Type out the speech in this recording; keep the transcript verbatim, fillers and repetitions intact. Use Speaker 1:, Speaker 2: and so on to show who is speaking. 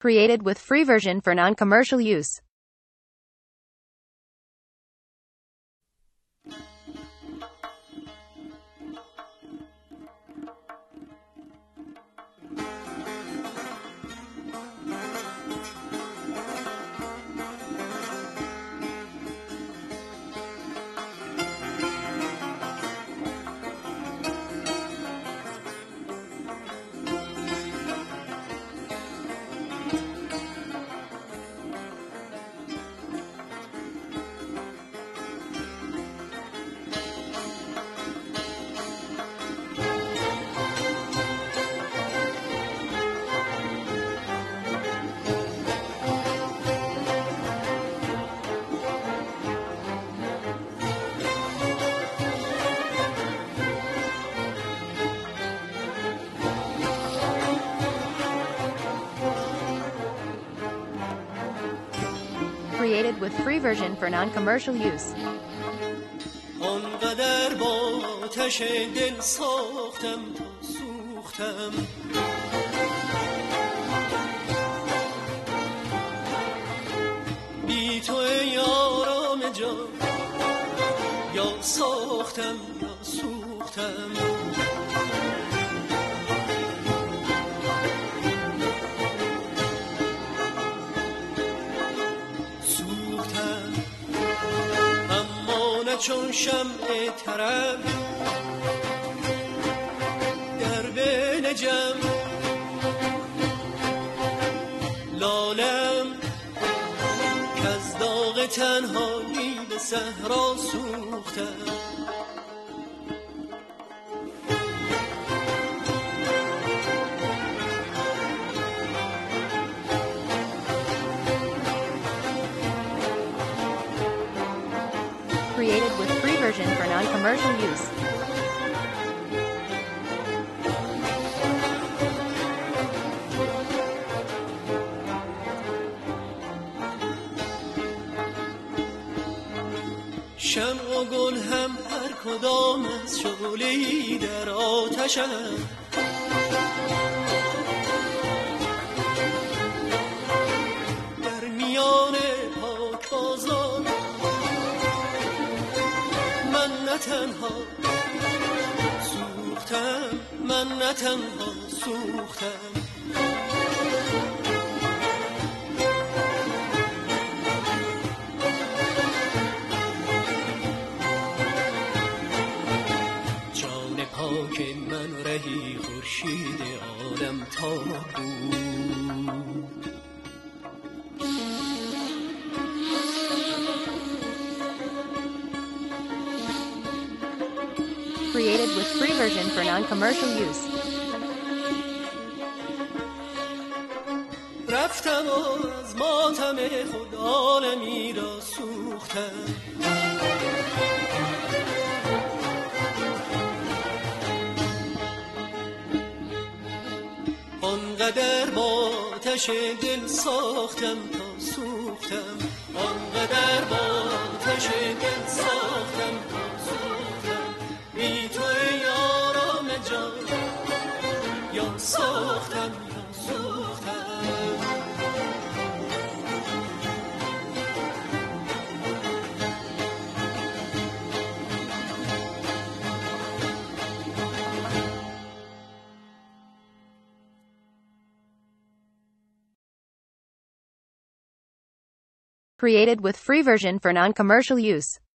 Speaker 1: Created with free version for non-commercial use. Created with free version for non-commercial use.
Speaker 2: آنقدر با آتش دل ساختم تا سوختم بی تو ای آرام جان یا ساختم یا سوختم چون شمع طرب در بین جمع لالم که از داغ تنهایی به صحرا سوختم
Speaker 1: Created with free version for non-commercial use.
Speaker 2: شمع و گل هم هر کدام از شعله‌ای در آتشم در میان پاک بازار من نه تنها سوختم من نه تنها سوختم جان پاک من رهی خورشید عالم تاب بود
Speaker 1: Created with free version for non-commercial use.
Speaker 2: رفتم و از ماتم خود عالمی را سوختم آنقدر با آتش دل ساختم تا سوختم آنقدر با آتش دل ساختم تا سوختم بی تو ای آرام جان یا ساختم یا سوختم
Speaker 1: Created with free version for non-commercial use.